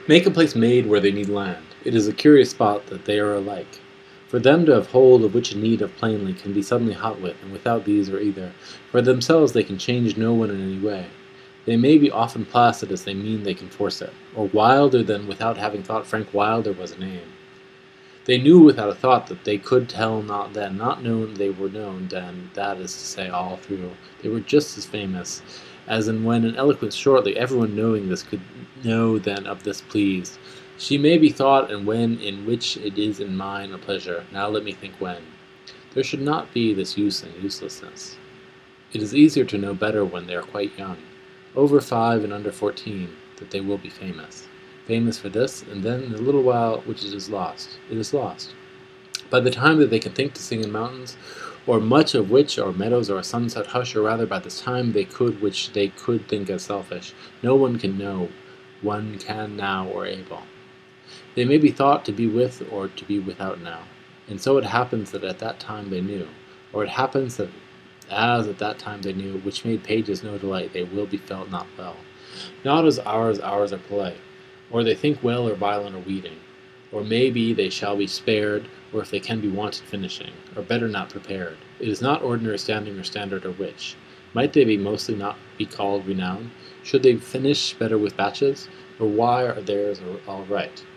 Make a place made where they need land. It is a curious spot that they are alike. For them to have hold of which need of plainly can be suddenly hot with, and without these or either. For themselves they can change no one in any way. They may be often placid as they mean they can force it, or wilder than without having thought Frank Wilder was a name. They knew without a thought that they could tell not then, not known they were known then, that is to say, all through. They were just as famous, as in when in eloquence shortly, everyone knowing this could know then of this pleased. She may be thought and when in which it is in mine a pleasure. Now let me think when. There should not be this use and uselessness. It is easier to know better when they are quite young, over 5 and under 14, that they will be famous. Famous for this, and then in a little while which it is lost. It is lost. By the time that they can think to sing in mountains, or much of which, or meadows, or a sunset hush, or rather by the time they could which they could think as selfish, no one can know, one can now or able. They may be thought to be with or to be without now, and so it happens that at that time they knew, or it happens that as at that time they knew, which made pages no delight, they will be felt not well. Not as ours are polite, or they think well or violent or weeding, or may be they shall be spared, or if they can be wanted finishing, or better not prepared. It is not ordinary standing or standard or which. Might they be mostly not be called renown? Should they finish better with batches? Or why are theirs all right?